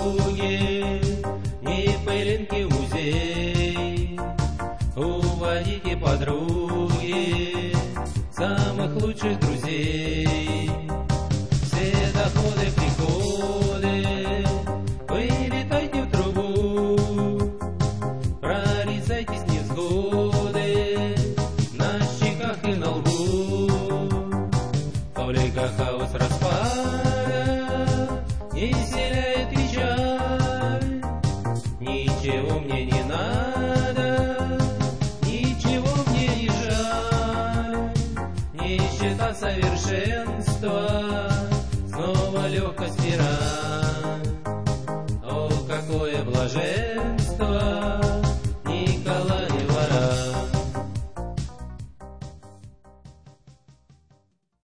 дороге, ни пылинки в музей. Уводите подруги самых лучших друзей. Все доходы, приходы, вылетайте в трубу, прорицайтесь невзгоды на щеках и на лбу. Только хаос распада не вселяет печаль. Ничего мне не надо, ничего мне не жаль. Нищета совершенства, снова легкость мира. О, какое блаженство!